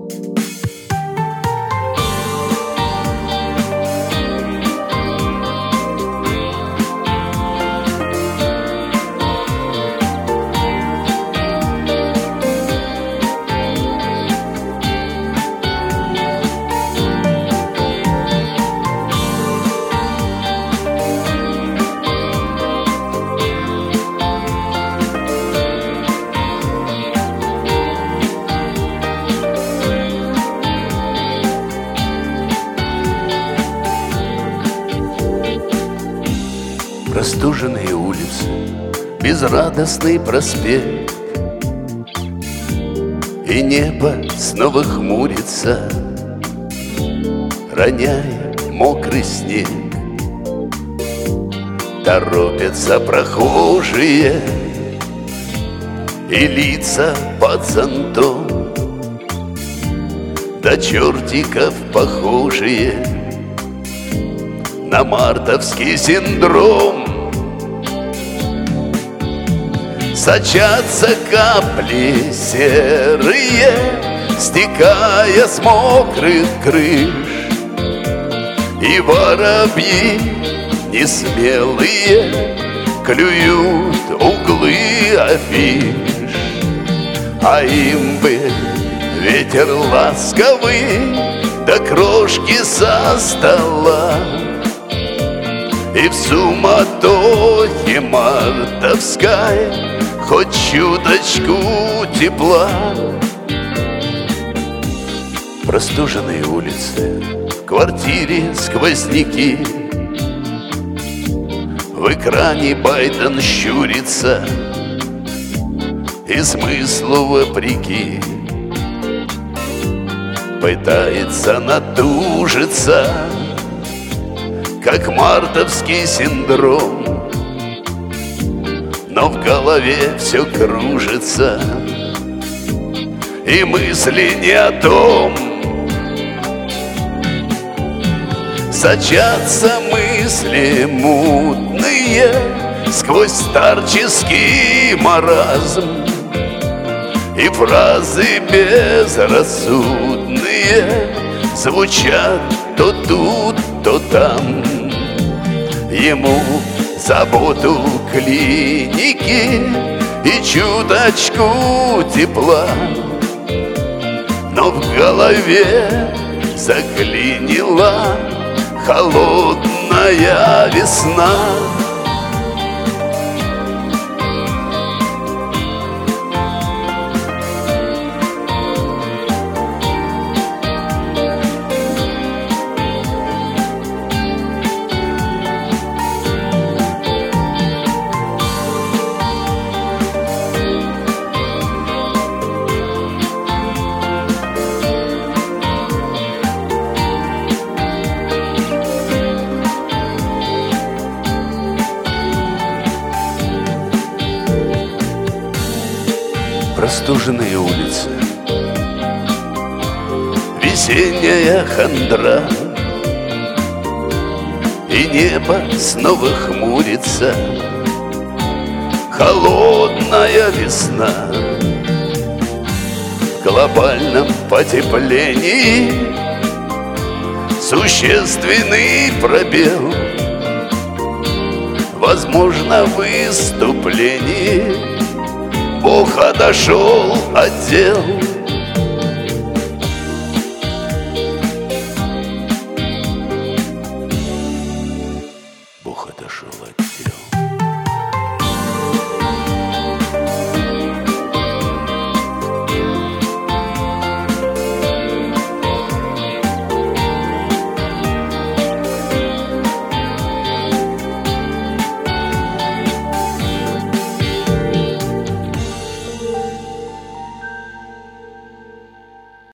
Простуженные улицы, безрадостный проспект, и небо снова хмурится, роняя мокрый снег. Торопятся прохожие, и лица под зонтом до чертиков похожие на мартовский синдром. Сочатся капли серые, стекая с мокрых крыш, и воробьи несмелые клюют углы афиш. А им бы ветер ласковый до крошки со стола, и в суматохе мартовской хоть чуточку тепла. Простуженные улицы, в квартире сквозняки, в экране Байден щурится, и смыслу вопреки пытается натужиться, как мартовский синдром. Но в голове все кружится, и мысли не о том. Сочатся мысли мутные сквозь старческий маразм, и фразы безрассудные звучат то тут, то там. Ему заботу клиники и чуточку тепла, но в голове заклинила холодная весна. Простуженные улицы, весенняя хандра, и небо снова хмурится, холодная весна. В глобальном потеплении существенный пробел, возможно, выступление. Бог отошел от дел. Бог отошел от дел.